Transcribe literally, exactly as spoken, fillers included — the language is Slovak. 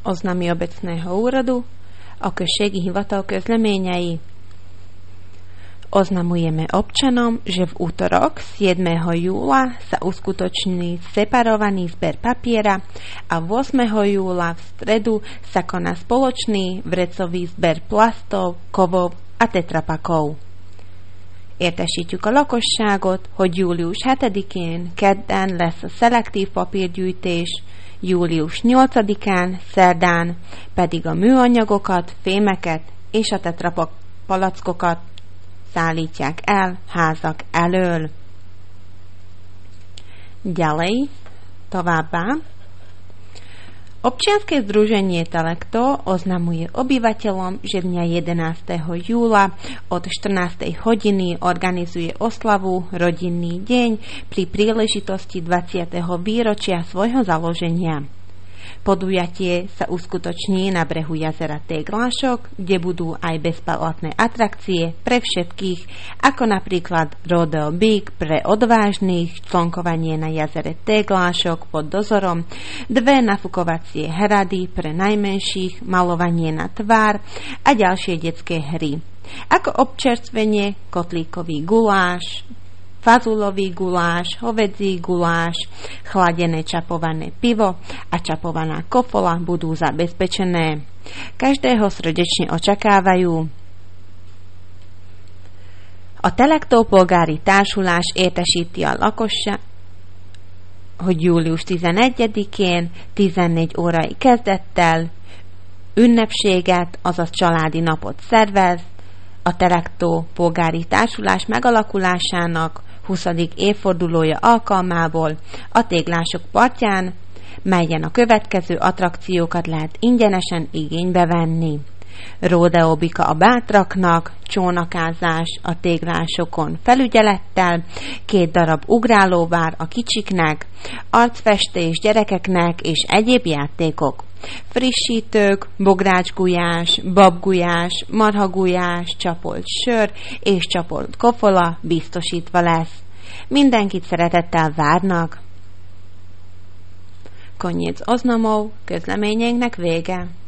Oznámy obecného úradu, a községi hivatal közleményei. Oznamujeme občanom, že v útorok siedmeho júla sa uskutoční separovaný zber papiera a ôsmeho júla v stredu sa koná spoločný vrecový zber plastov, kovov a tetrapakov. Értesítjük a lakosságot, hogy július hetedikén kedden lesz a szelektív papírgyűjtés, július nyolcadikán szerdán pedig a műanyagokat, fémeket és a tetrapak palackokat szállítják el házak elől. Ďalej, továbbá, občianske združenie Telekto oznamuje obyvateľom, že dňa jedenásteho júla od štrnástej hodiny organizuje oslavu Rodinný deň pri príležitosti dvadsiateho výročia svojho založenia. Podujatie sa uskutoční na brehu jazera Teglášok, kde budú aj bezplatné atrakcie pre všetkých, ako napríklad Rodeo Big pre odvážnych, člnkovanie na jazere Teglášok pod dozorom, dve nafukovacie hrady pre najmenších, malovanie na tvár a ďalšie detské hry. Ako občerstvenie kotlíkový guláš, fazulový guláš, hovedzí guláš, chladené čapované pivo a čapovaná kofola budú zabezpečené. Každého srdečne očakávajú. A Telektó polgári társulás értesíti a lakosság, hogy július tizenegyedikén tizennégy órai kezdettel ünnepséget, azaz családi napot szervez. A Telektó polgári társulás megalakulásának huszadik évfordulója alkalmából a Téglások partján, melyen a következő attrakciókat lehet ingyenesen igénybe venni. Rodeo Bika a bátraknak, csónakázás a Téglásokon felügyelettel, két darab ugrálóvár a kicsiknek, arcfestés gyerekeknek és egyéb játékok. Frissítők, bográcsgulyás, babgulyás, marhagulyás, csapolt sör és csapolt kofola biztosítva lesz. Mindenkit szeretettel várnak. Koniec oznamov, közleményeinknek vége.